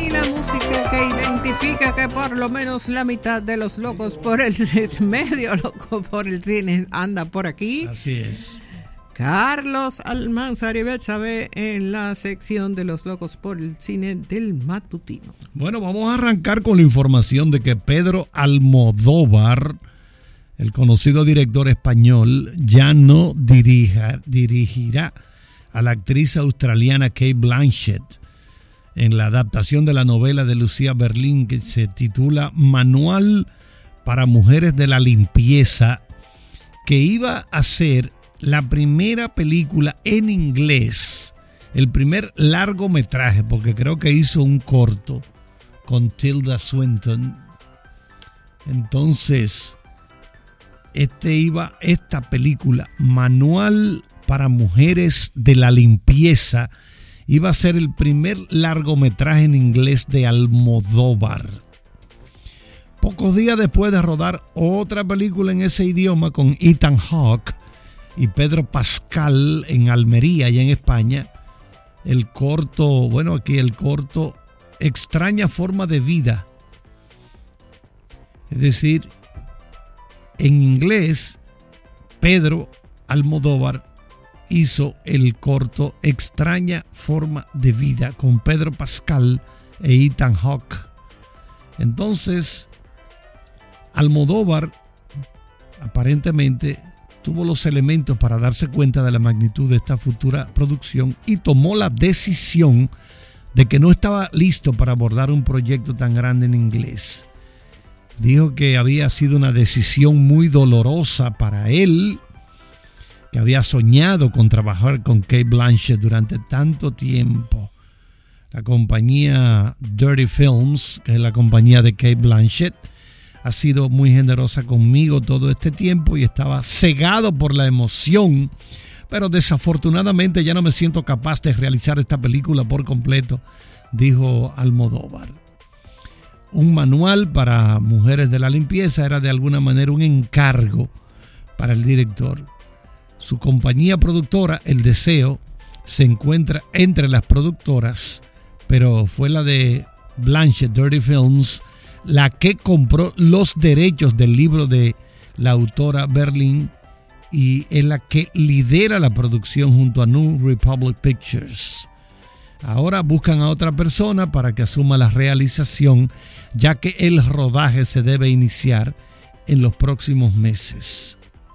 Y la música que identifica que por lo menos la mitad de los locos por el medio loco por el cine anda por aquí. Así es. Carlos Almanzar y Betsabe en la sección de los locos por el cine del matutino. Bueno, vamos a arrancar con la información de que Pedro Almodóvar, el conocido director español, ya no dirigirá a la actriz australiana Cate Blanchett en la adaptación de la novela de Lucía Berlín que se titula Manual para Mujeres de la Limpieza, que iba a ser la primera película en inglés, el primer largometraje, porque creo que hizo un corto con Tilda Swinton. Entonces, esta película, Manual para Mujeres de la Limpieza, iba a ser el primer largometraje en inglés de Almodóvar. Pocos días después de rodar otra película en ese idioma con Ethan Hawke y Pedro Pascal en Almería y en España, el corto Extraña Forma de Vida. Es decir, en inglés, Pedro Almodóvar hizo el corto Extraña Forma de Vida con Pedro Pascal e Ethan Hawke. Entonces, Almodóvar aparentemente tuvo los elementos para darse cuenta de la magnitud de esta futura producción y tomó la decisión de que no estaba listo para abordar un proyecto tan grande en inglés. Dijo que había sido una decisión muy dolorosa para él, que había soñado con trabajar con Cate Blanchett durante tanto tiempo. La compañía Dirty Films, que es la compañía de Cate Blanchett, ha sido muy generosa conmigo todo este tiempo y estaba cegado por la emoción, pero desafortunadamente ya no me siento capaz de realizar esta película por completo, dijo Almodóvar. Un manual para mujeres de la limpieza era de alguna manera un encargo para el director. Su compañía productora, El Deseo, se encuentra entre las productoras, pero fue la de Blanchett, Dirty Films, la que compró los derechos del libro de la autora Berlín y es la que lidera la producción junto a New Republic Pictures. Ahora buscan a otra persona para que asuma la realización, ya que el rodaje se debe iniciar en los próximos meses.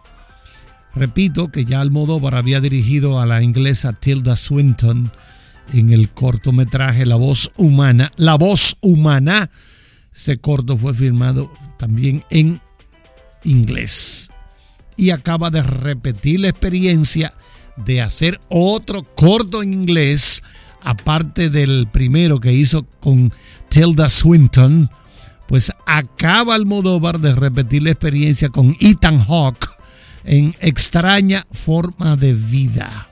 Repito que ya Almodóvar había dirigido a la inglesa Tilda Swinton en el cortometraje La Voz Humana. La Voz Humana. Ese corto fue filmado también en inglés. Y acaba de repetir la experiencia de hacer otro corto en inglés, aparte del primero que hizo con Tilda Swinton. Pues acaba Almodóvar de repetir la experiencia con Ethan Hawke en Extraña Forma de Vida.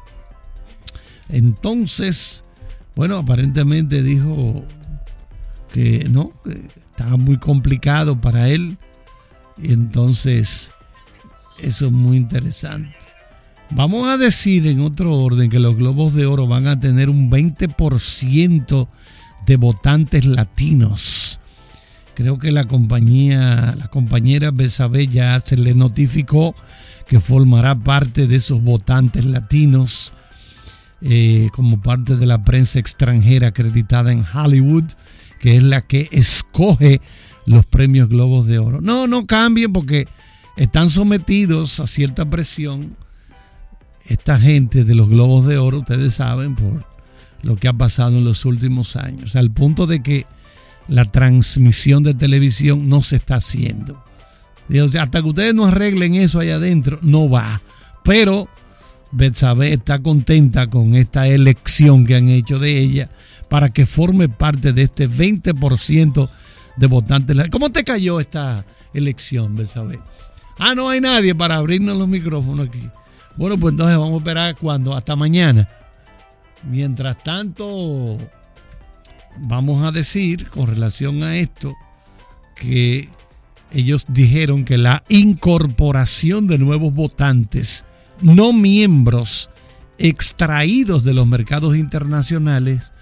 Entonces, bueno, aparentemente dijo que no, que estaba muy complicado para él. Y entonces, eso es muy interesante. Vamos a decir en otro orden que los Globos de Oro van a tener un 20% de votantes latinos. Creo que la compañera Betsabe ya se le notificó que formará parte de esos votantes latinos como parte de la prensa extranjera acreditada en Hollywood, que es la que escoge los premios Globos de Oro. No cambien porque están sometidos a cierta presión esta gente de los Globos de Oro, ustedes saben, por lo que ha pasado en los últimos años, al punto de que la transmisión de televisión no se está haciendo. O sea, hasta que ustedes no arreglen eso allá adentro, no va. Pero Betsabe está contenta con esta elección que han hecho de ella para que forme parte de este 20% de votantes. ¿Cómo te cayó esta elección, Betsabe? No hay nadie para abrirnos los micrófonos aquí. Bueno, pues entonces vamos a esperar hasta mañana. Mientras tanto, vamos a decir con relación a esto que ellos dijeron que la incorporación de nuevos votantes no miembros extraídos de los mercados internacionales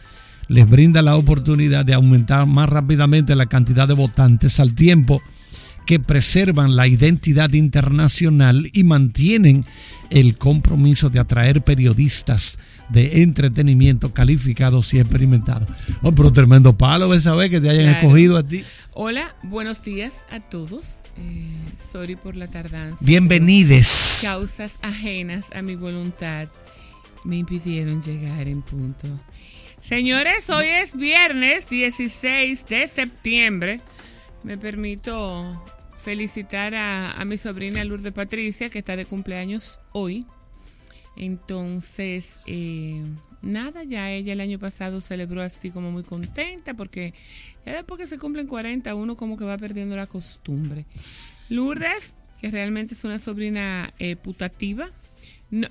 les brinda la oportunidad de aumentar más rápidamente la cantidad de votantes al tiempo que preservan la identidad internacional y mantienen el compromiso de atraer periodistas de entretenimiento calificados y experimentados. Oh, pero tremendo palo esa vez que te hayan escogido a ti. Hola, buenos días a todos. Sorry por la tardanza. Bienvenides. Causas ajenas a mi voluntad me impidieron llegar en punto. Señores, hoy es viernes 16 de septiembre. Me permito felicitar a mi sobrina Lourdes Patricia, que está de cumpleaños hoy. Entonces, nada, ya ella el año pasado celebró así como muy contenta, porque ya después que se cumplen 40, uno como que va perdiendo la costumbre. Lourdes, que realmente es una sobrina putativa. No,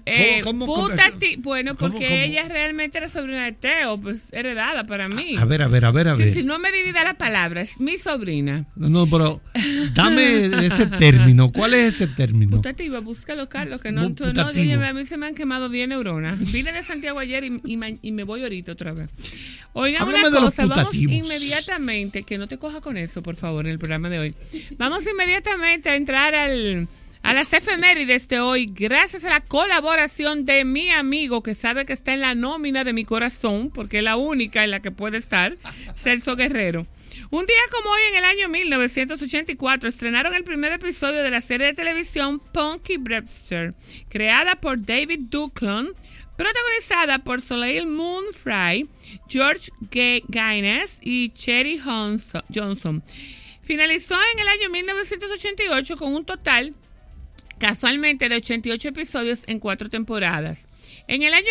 bueno, porque ¿cómo? Ella realmente era sobrina de Teo, pues heredada para mí. A ver. Si no me divida la palabra, es mi sobrina. No, pero dame ese término. ¿Cuál es ese término? Putativa, búscalo, Carlos, que no, a mí se me han quemado 10 neuronas. Vine de Santiago ayer y me voy ahorita otra vez. Oigan, una cosa, vamos inmediatamente, que no te coja con eso, por favor, en el programa de hoy. Vamos inmediatamente a entrar a las efemérides de hoy, gracias a la colaboración de mi amigo que sabe que está en la nómina de mi corazón, porque es la única en la que puede estar, Celso Guerrero. Un día como hoy, en el año 1984, estrenaron el primer episodio de la serie de televisión Punky Brewster, creada por David Ducklon, protagonizada por Soleil Moon Frye, George Gaines y Cherry Johnson. Finalizó en el año 1988 con un total casualmente de 88 episodios en 4 temporadas. En el año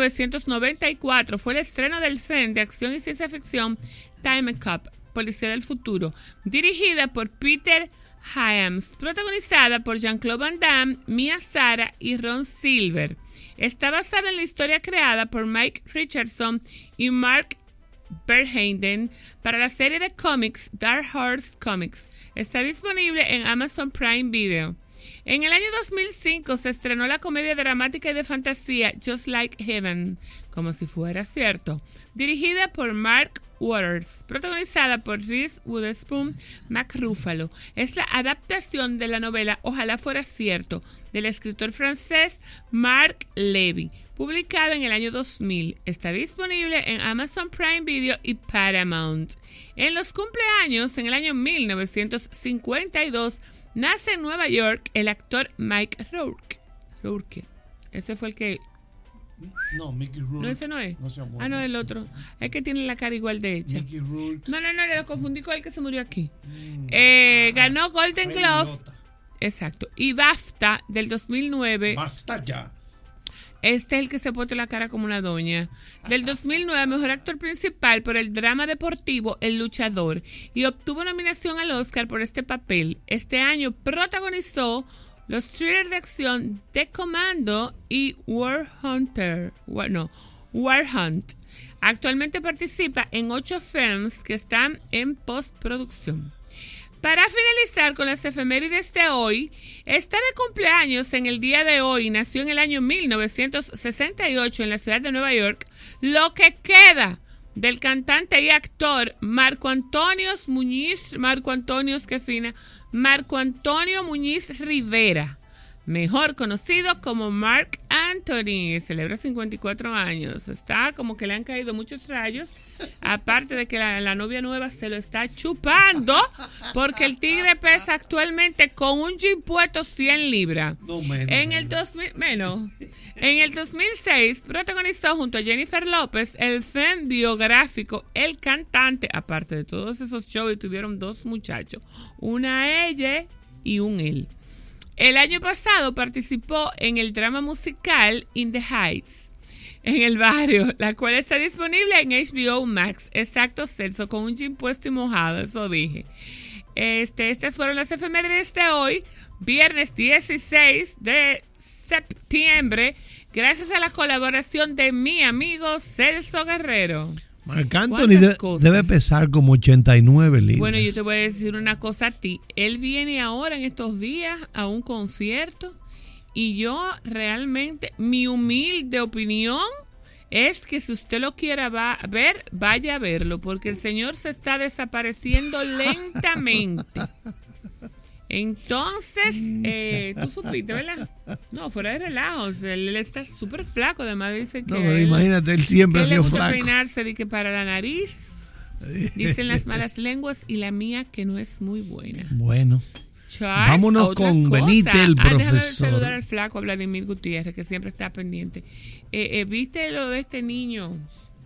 1994 fue el estreno del film de acción y ciencia ficción Time Cop, Policía del Futuro, dirigida por Peter Hyams, protagonizada por Jean-Claude Van Damme, Mia Sara y Ron Silver. Está basada en la historia creada por Mike Richardson y Mark Verheiden para la serie de cómics Dark Horse Comics. Está disponible en Amazon Prime Video. En el año 2005 se estrenó la comedia dramática y de fantasía Just Like Heaven, como si fuera cierto, dirigida por Mark Waters, protagonizada por Reese Witherspoon, Mark Ruffalo. Es la adaptación de la novela Ojalá fuera cierto, del escritor francés Marc Levy, publicada en el año 2000. Está disponible en Amazon Prime Video y Paramount. En los cumpleaños, en el año 1952, nace en Nueva York el actor Mike Rourke. Ese fue el que... No, Mickey Rourke. No, ese no es. No, no, el otro. Es que tiene la cara igual de hecha. Mickey Rourke. No, lo confundí con el que se murió aquí. Ganó Golden Globe. Exacto. Y BAFTA del 2009. Basta ya. Este es el que se puso la cara como una doña. Del 2009, mejor actor principal por el drama deportivo El Luchador, y obtuvo nominación al Oscar por este papel. Este año protagonizó los thrillers de acción The Commando y War Hunt. Actualmente participa en 8 films que están en postproducción. Para finalizar con las efemérides de hoy, está de cumpleaños en el día de hoy, nació en el año 1968 en la ciudad de Nueva York, lo que queda del cantante y actor Marco Antonio Muñiz Rivera, mejor conocido como Marc Anthony. Celebra 54 años. Está como que le han caído muchos rayos. Aparte de que la novia nueva se lo está chupando, porque el tigre pesa actualmente con un jean puesto 100 libras. En el 2006 protagonizó junto a Jennifer López el film biográfico El Cantante. Aparte de todos esos shows, tuvieron 2 muchachos, una ella y un él. El año pasado participó en el drama musical In the Heights, en el barrio, la cual está disponible en HBO Max. Exacto, Celso, con un jean puesto y mojado, eso dije. Estas fueron las efemérides de hoy, viernes 16 de septiembre, gracias a la colaboración de mi amigo Celso Guerrero. Marc Anthony debe pesar como 89 libras. Bueno, yo te voy a decir una cosa a ti. Él viene ahora en estos días a un concierto y yo realmente, mi humilde opinión es que si usted lo quiera ver, vaya a verlo, porque el señor se está desapareciendo lentamente. Entonces, tú supiste, ¿verdad? No, fuera de relajos, él está súper flaco, además dice que... No, pero imagínate, él siempre ha sido flaco. Peinarse de que para la nariz, dicen las malas lenguas, y la mía que no es muy buena. Bueno. Charles, vámonos con Benítez, el profesor. Déjame saludar al flaco Vladimir Gutiérrez, que siempre está pendiente. ¿Viste lo de este niño?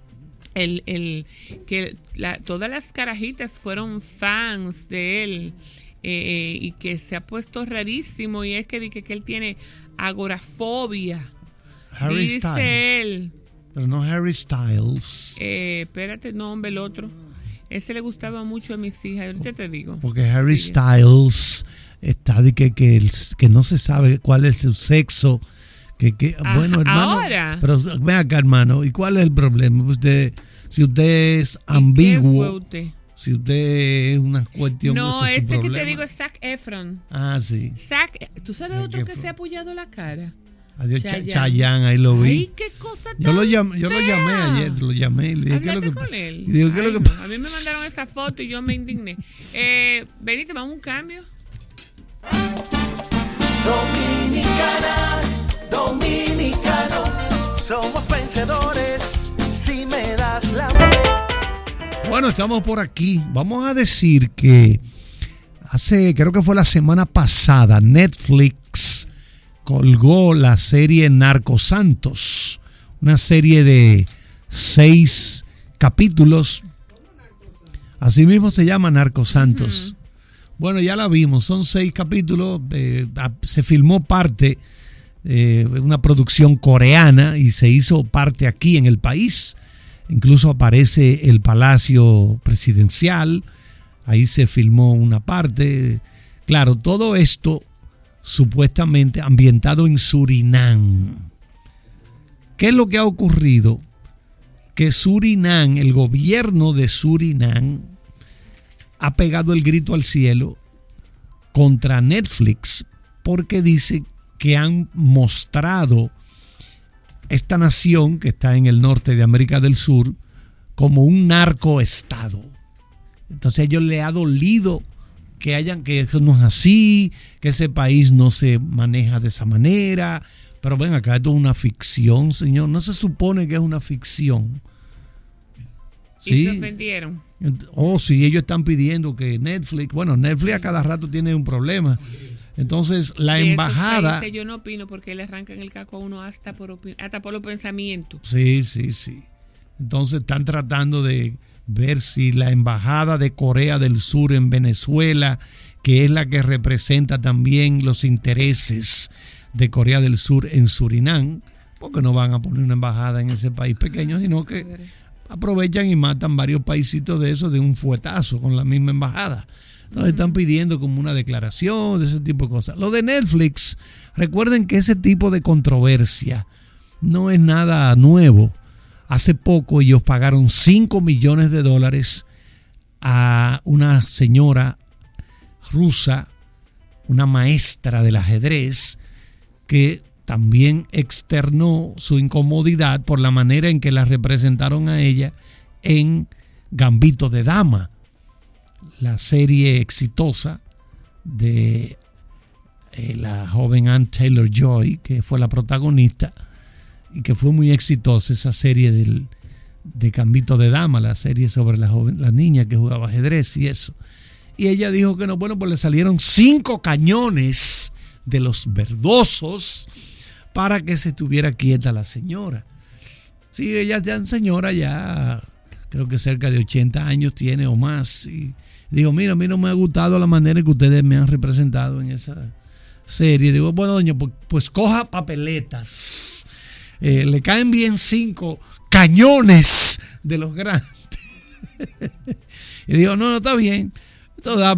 Todas las carajitas fueron fans de él. Y que se ha puesto rarísimo, y es que él tiene agorafobia. Harry Dice Styles. Él. Pero no Harry Styles. Espérate, no, hombre, el otro. Ese le gustaba mucho a mis hijas, ahorita te digo. Porque Harry Styles está de que no se sabe cuál es su sexo. Bueno, hermano. Ahora. Pero ven acá, hermano, ¿y cuál es el problema? Si usted es ambiguo. ¿Qué fue usted? Si usted es una cuestión... No, este que te digo es Zac Efron. Ah, sí. ¿Tú sabes otro que se ha apoyado la cara? Adiós, Chayanne, ahí lo vi. Ay, qué cosa tan yo lo llamé ayer, y le dije... ¿Hablaste con él? Y digo, ¿qué es lo que pasa? A mí me mandaron esa foto y yo me indigné. Benítez, vamos a un cambio. Dominicano, somos vencedores si me das la... Bueno, estamos por aquí. Vamos a decir que creo que fue la semana pasada, Netflix colgó la serie Narcosantos, una serie de 6 capítulos. Así mismo se llama Narcosantos. Bueno, ya la vimos, son 6 capítulos. Se filmó parte de una producción coreana y se hizo parte aquí en el país. Incluso aparece el Palacio Presidencial, ahí se filmó una parte. Claro, todo esto supuestamente ambientado en Surinam. ¿Qué es lo que ha ocurrido? Que Surinam, el gobierno de Surinam, ha pegado el grito al cielo contra Netflix porque dice que han mostrado esta nación que está en el norte de América del Sur como un narcoestado. Entonces a ellos les ha dolido que eso no es así, que ese país no se maneja de esa manera. Pero ven acá, esto es una ficción, señor. No se supone que es una ficción. ¿Sí? ¿Y se ofendieron? Sí, ellos están pidiendo que Netflix a cada rato tiene un problema. Entonces, la embajada... Países, yo no opino porque le arrancan el caco a uno hasta por los pensamientos. Sí. Entonces, están tratando de ver si la embajada de Corea del Sur en Venezuela, que es la que representa también los intereses de Corea del Sur en Surinam, porque no van a poner una embajada en ese país pequeño, sino que aprovechan y matan varios paisitos de esos de un fuetazo con la misma embajada. Entonces están pidiendo como una declaración de ese tipo de cosas. Lo de Netflix, recuerden que ese tipo de controversia no es nada nuevo. Hace poco ellos pagaron $5 millones a una señora rusa, una maestra del ajedrez, que también externó su incomodidad por la manera en que la representaron a ella en Gambito de Dama, la serie exitosa de la joven Ann Taylor-Joy, que fue la protagonista y que fue muy exitosa, esa serie de Gambito de Dama, la serie sobre la niña que jugaba ajedrez y eso. Y ella dijo que no, bueno, pues le salieron 5 cañones de los verdosos para que se estuviera quieta la señora. Sí, ella ya señora, ya creo que cerca de 80 años tiene o más. Y digo, mira, a mí no me ha gustado la manera en que ustedes me han representado en esa serie. Digo, bueno, doña, pues coja papeletas. Le caen bien 5 cañones de los grandes. Y digo, no, está bien. Esto da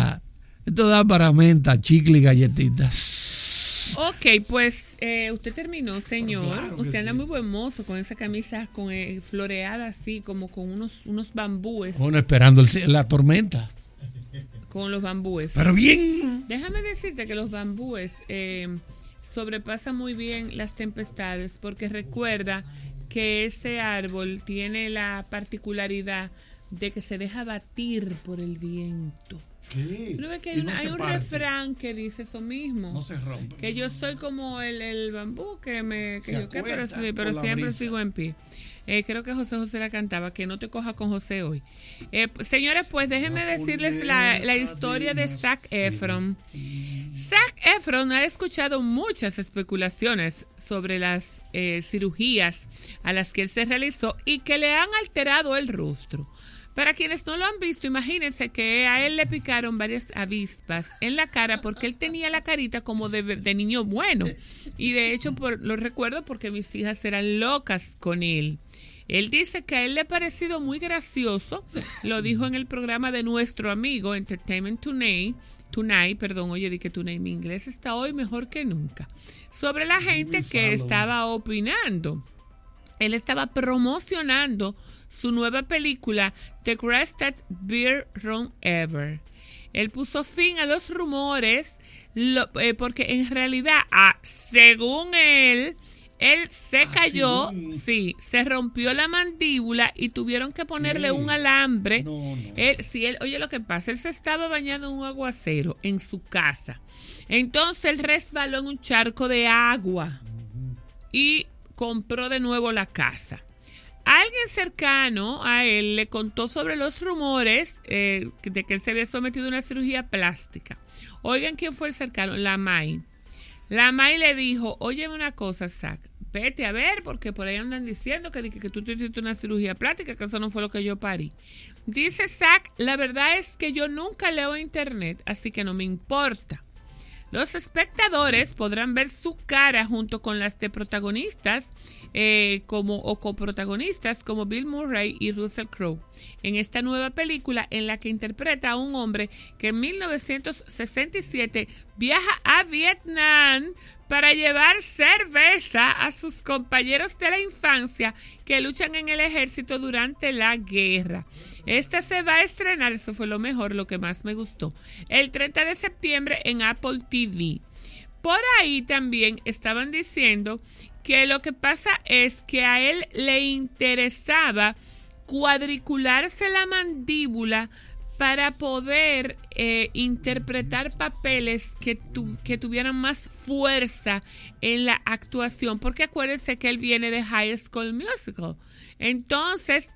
para menta, chicle y galletitas. Ok, pues usted terminó, señor. Claro, usted anda muy buen mozo con esa camisa floreada así, como con unos bambúes. Bueno, esperando la tormenta. Con los bambúes. Pero bien. Déjame decirte que los bambúes sobrepasan muy bien las tempestades, porque recuerda que ese árbol tiene la particularidad de que se deja batir por el viento. ¿Qué? ¿No ves que hay un refrán que dice eso mismo? No se rompe. Que yo soy como el bambú pero siempre sigo en pie. Creo que José la cantaba, que no te coja con José hoy. Señores, pues déjenme decirles la historia de Zac Efron. Zac Efron ha escuchado muchas especulaciones sobre las cirugías a las que él se realizó y que le han alterado el rostro. Para quienes no lo han visto, imagínense que a él le picaron varias avispas en la cara porque él tenía la carita como de niño bueno. Y de hecho lo recuerdo porque mis hijas eran locas con él. Él dice que a él le ha parecido muy gracioso, lo dijo en el programa de nuestro amigo Entertainment Tonight, oye, di que Tonight, mi inglés está hoy mejor que nunca, sobre la gente que estaba opinando. Él estaba promocionando su nueva película The Greatest Beer Run Ever. Él puso fin a los rumores porque en realidad, según él se cayó, sí, se rompió la mandíbula y tuvieron que ponerle un alambre. No. Oye, lo que pasa, él se estaba bañando en un aguacero en su casa. Entonces él resbaló en un charco de agua y compró de nuevo la casa. Alguien cercano a él le contó sobre los rumores de que él se había sometido a una cirugía plástica. Oigan quién fue el cercano, la May. La May le dijo, óyeme una cosa, Zac, vete a ver, porque por ahí andan diciendo que tú te hiciste una cirugía plástica, que eso no fue lo que yo parí. Dice Zac, la verdad es que yo nunca leo internet, así que no me importa. Los espectadores podrán ver su cara junto con las de protagonistas o coprotagonistas como Bill Murray y Russell Crowe en esta nueva película en la que interpreta a un hombre que en 1967 viaja a Vietnam para llevar cerveza a sus compañeros de la infancia que luchan en el ejército durante la guerra. Esta se va a estrenar, eso fue lo que más me gustó, el 30 de septiembre en Apple TV. Por ahí también estaban diciendo que lo que pasa es que a él le interesaba cuadricularse la mandíbula para poder interpretar papeles que tuvieran más fuerza en la actuación, porque acuérdense que él viene de High School Musical. Entonces,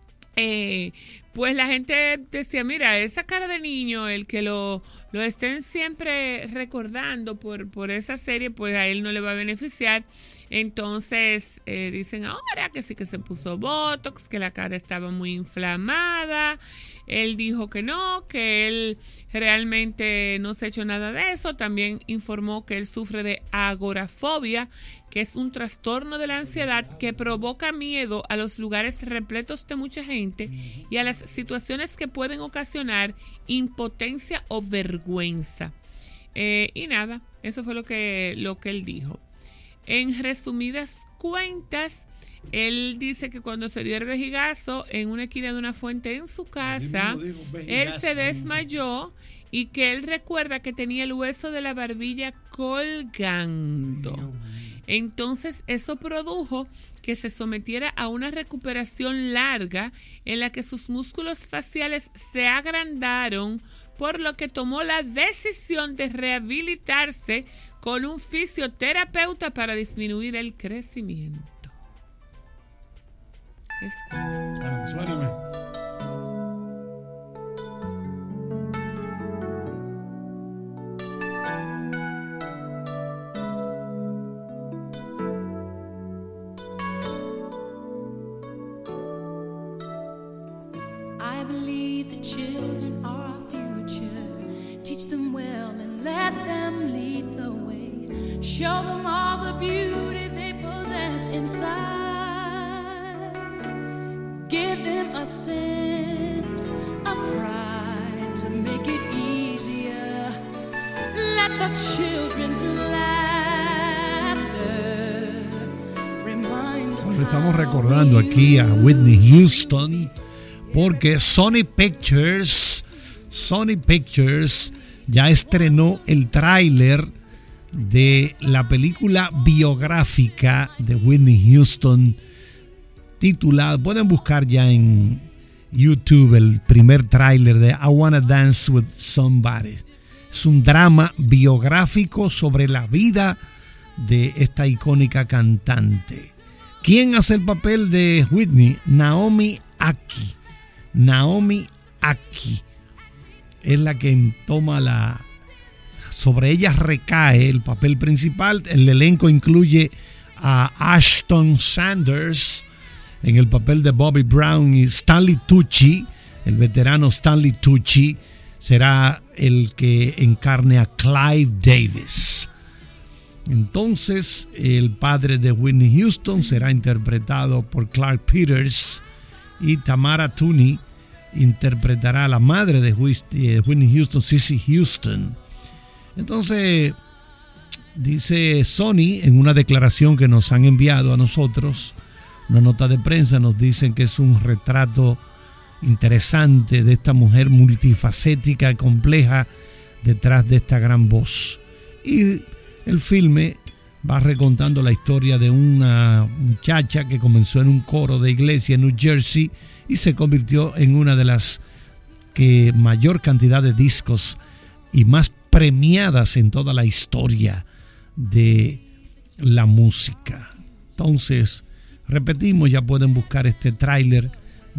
pues la gente decía, mira, esa cara de niño, el que lo estén siempre recordando por esa serie, pues a él no le va a beneficiar. Entonces dicen ahora que sí que se puso Botox, que la cara estaba muy inflamada. Él dijo que no, que él realmente no se ha hecho nada de eso. También informó que él sufre de agorafobia, que es un trastorno de la ansiedad que provoca miedo a los lugares repletos de mucha gente y a las situaciones que pueden ocasionar impotencia o vergüenza. Y nada, eso fue lo que él dijo. En resumidas cuentas, él dice que cuando se dio el vejigazo en una esquina de una fuente en su casa, él se desmayó y que él recuerda que tenía el hueso de la barbilla colgando. Entonces eso produjo que se sometiera a una recuperación larga en la que sus músculos faciales se agrandaron, por lo que tomó la decisión de rehabilitarse con un fisioterapeuta para disminuir el crecimiento. Suáreme. I believe the children are our future. Teach them well and let them lead the way. Show them all the beauty they possess inside. Give them a sense of pride to make it easier. Let the children's laughter remind us. Bueno, estamos recordando aquí a Whitney Houston porque Sony Pictures ya estrenó el tráiler de la película biográfica de Whitney Houston titulado, pueden buscar ya en YouTube el primer tráiler de I Wanna Dance With Somebody. Es un drama biográfico sobre la vida de esta icónica cantante. ¿Quién hace el papel de Whitney? Naomi Ackie. Naomi Ackie es la que toma sobre ella recae el papel principal. El elenco incluye a Ashton Sanders en el papel de Bobby Brown y Stanley Tucci, el veterano Stanley Tucci, será el que encarne a Clive Davis. Entonces, el padre de Whitney Houston será interpretado por Clark Peters y Tamara Tunie interpretará a la madre de Whitney Houston, Cissy Houston. Entonces, dice Sony en una declaración que nos han enviado a nosotros, una nota de prensa, nos dicen que es un retrato interesante de esta mujer multifacética y compleja detrás de esta gran voz. Y el filme va recontando la historia de una muchacha que comenzó en un coro de iglesia en New Jersey y se convirtió en una de las que mayor cantidad de discos y más premiadas en toda la historia de la música. Entonces, repetimos, ya pueden buscar este tráiler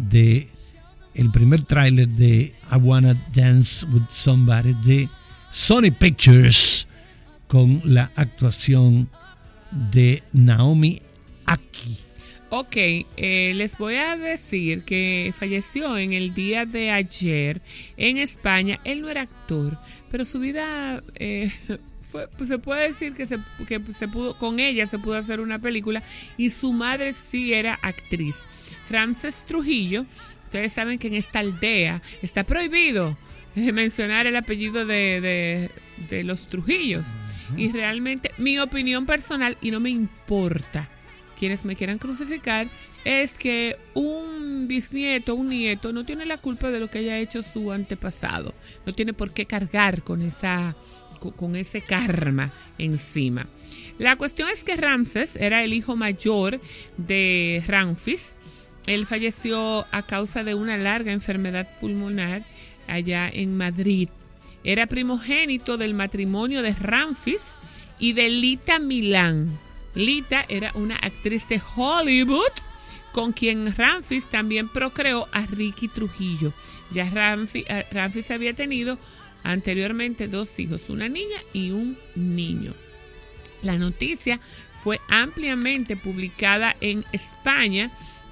el primer tráiler de I Wanna Dance With Somebody de Sony Pictures con la actuación de Naomi Ackie. Ok, les voy a decir que falleció en el día de ayer en España. Él no era actor, pero su vida pues se puede decir que se pudo, con ella se pudo hacer una película, y su madre sí era actriz. Ramses Trujillo, ustedes saben que en esta aldea está prohibido mencionar el apellido de los Trujillos. Y realmente, mi opinión personal, y no me importa quienes me quieran crucificar, es que un bisnieto, un nieto, no tiene la culpa de lo que haya hecho su antepasado. No tiene por qué cargar con ese karma encima. La cuestión es que Ramses era el hijo mayor de Ramfis. Él falleció a causa de una larga enfermedad pulmonar allá en Madrid. Era primogénito del matrimonio de Ramfis y de Lita Milán. Lita era una actriz de Hollywood con quien Ramfis también procreó a Ricky Trujillo. Ya Ramfis había tenido anteriormente 2 hijos, una niña y un niño. La noticia fue ampliamente publicada en España.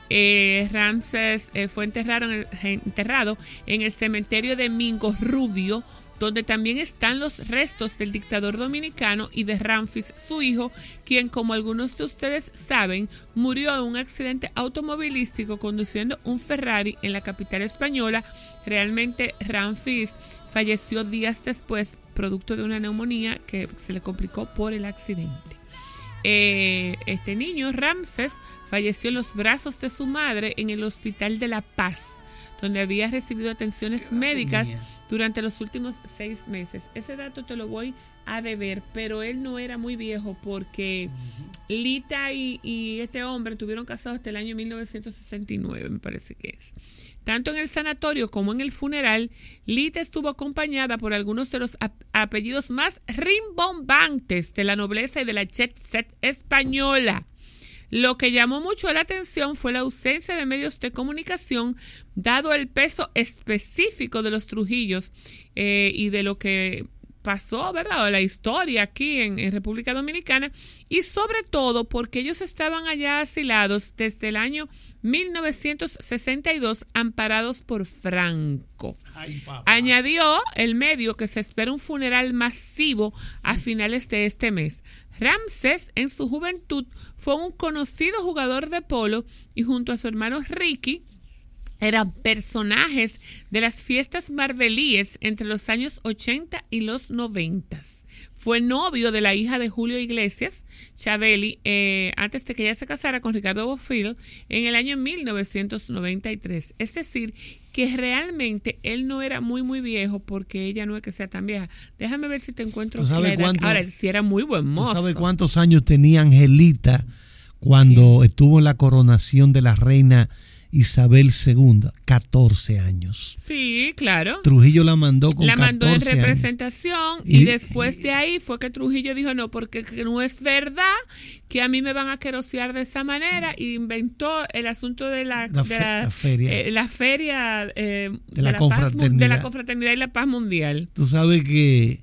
Ramses fue enterrado en el cementerio de Mingo Rubio, donde también están los restos del dictador dominicano y de Ramfis, su hijo, quien, como algunos de ustedes saben, murió en un accidente automovilístico conduciendo un Ferrari en la capital española. Realmente Ramfis falleció días después, producto de una neumonía que se le complicó por el accidente. Este niño, Ramses, falleció en los brazos de su madre en el Hospital de La Paz, donde había recibido atenciones médicas durante los últimos 6 meses. Ese dato te lo voy a deber, pero él no era muy viejo porque Lita y este hombre estuvieron casados hasta el año 1969, me parece que es. Tanto en el sanatorio como en el funeral, Lita estuvo acompañada por algunos de los apellidos más rimbombantes de la nobleza y de la jet set española. Lo que llamó mucho la atención fue la ausencia de medios de comunicación, dado el peso específico de los Trujillos y de lo que pasó, ¿verdad? La historia aquí en República Dominicana, y sobre todo porque ellos estaban allá asilados desde el año 1962, amparados por Franco. Añadió el medio que se espera un funeral masivo a finales de este mes. Ramses, en su juventud, fue un conocido jugador de polo y junto a su hermano Ricky eran personajes de las fiestas marbelíes entre los años 80 y los 90. Fue novio de la hija de Julio Iglesias, Chabeli, antes de que ella se casara con Ricardo Bofill en el año 1993. Es decir, que realmente él no era muy viejo, porque ella no es que sea tan vieja. Déjame ver si te encuentro la edad. Ahora, él sí era muy buen mozo. ¿Tú sabes cuántos años tenía Angelita cuando estuvo en la coronación de la reina Isabel II, 14 años. Sí, claro. Trujillo la mandó con 14 años. La mandó en representación y después de ahí fue que Trujillo dijo, no, porque no es verdad que a mí me van a querosear de esa manera, y inventó el asunto de la feria de la confraternidad y la paz mundial. Tú sabes que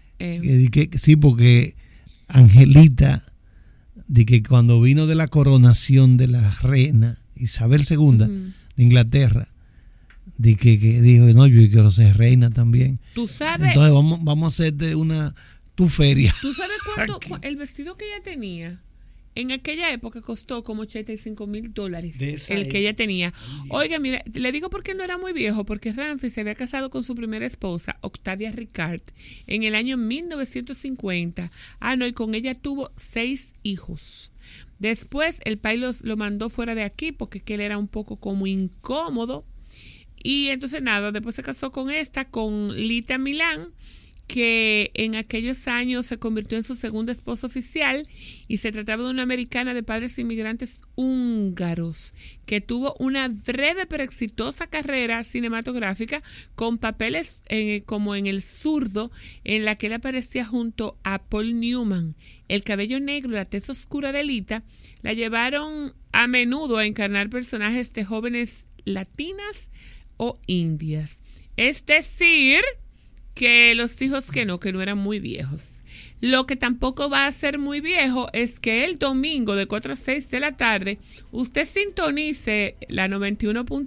sí, porque Angelita, de que cuando vino de la coronación de la reina Isabel II de Inglaterra, de que dijo, no, yo quiero ser reina también. Tú sabes. Entonces vamos a hacerte tu feria. ¿Tú sabes cuánto el vestido que ella tenía? En aquella época costó como $85,000 el que ella tenía. Oiga, mire, le digo porque no era muy viejo, porque Ramsey se había casado con su primera esposa, Octavia Ricard, en el año 1950. Y con ella tuvo 6 hijos. Después el país lo mandó fuera de aquí porque él era un poco como incómodo. Y entonces después se casó con Lita Milán, que en aquellos años se convirtió en su segunda esposa oficial, y se trataba de una americana de padres inmigrantes húngaros que tuvo una breve pero exitosa carrera cinematográfica con papeles como en El Zurdo, en la que él aparecía junto a Paul Newman. El cabello negro y la tez oscura de Lita la llevaron a menudo a encarnar personajes de jóvenes latinas o indias. Es decir, que los hijos que no eran muy viejos. Lo que tampoco va a ser muy viejo es que el domingo de 4 a 6 de la tarde usted sintonice la 91.1,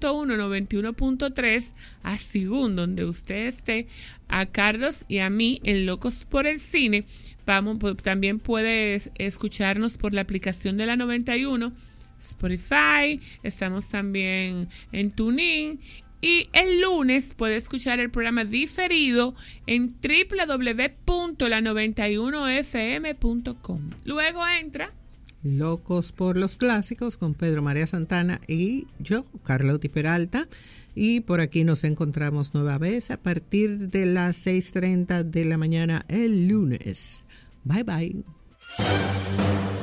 91.3 a Sigún, donde usted esté, a Carlos y a mí en Locos por el Cine. También puede escucharnos por la aplicación de la 91, Spotify, estamos también en TuneIn. Y el lunes puede escuchar el programa diferido en www.la91fm.com. Luego entra Locos por los Clásicos con Pedro María Santana y yo, Carlota Peralta. Y por aquí nos encontramos nueva vez a partir de las 6:30 de la mañana el lunes. Bye bye.